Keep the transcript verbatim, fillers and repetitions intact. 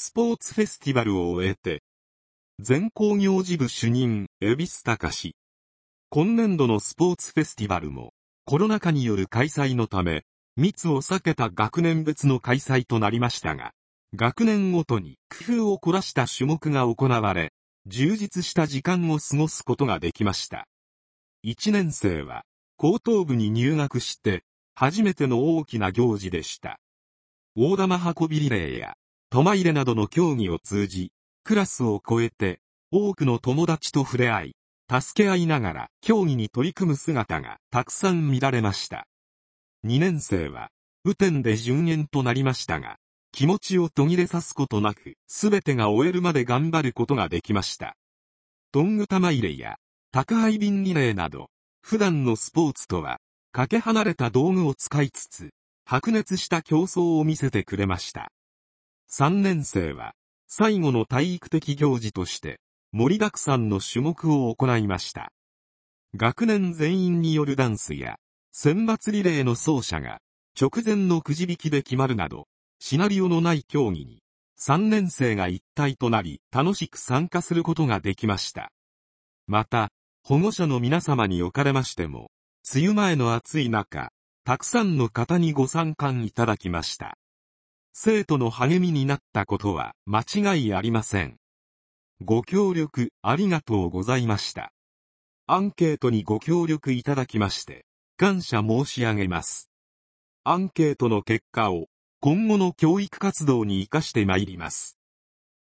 スポーツフェスティバルを終えて、全工業事部主任、蛭子隆。今年度のスポーツフェスティバルも、コロナ禍による開催のため、密を避けた学年別の開催となりましたが、学年ごとに工夫を凝らした種目が行われ、充実した時間を過ごすことができました。いちねん生は、高等部に入学して、初めての大きな行事でした。大玉運びリレーや、玉入れなどの競技を通じ、クラスを超えて、多くの友達と触れ合い、助け合いながら競技に取り組む姿がたくさん見られました。にねん生は、雨天で順延となりましたが、気持ちを途切れさすことなく、すべてが終えるまで頑張ることができました。トング玉入れや、宅配便リレーなど、普段のスポーツとは、かけ離れた道具を使いつつ、白熱した競争を見せてくれました。さんねん生は、最後の体育的行事として、盛りだくさんの種目を行いました。学年全員によるダンスや、選抜リレーの走者が、直前のくじ引きで決まるなど、シナリオのない競技に、さんねん生が一体となり、楽しく参加することができました。また、保護者の皆様におかれましても、梅雨前の暑い中、たくさんの方にご参観いただきました。生徒の励みになったことは間違いありません。ご協力ありがとうございました。アンケートにご協力いただきまして、感謝申し上げます。アンケートの結果を今後の教育活動に生かしてまいります。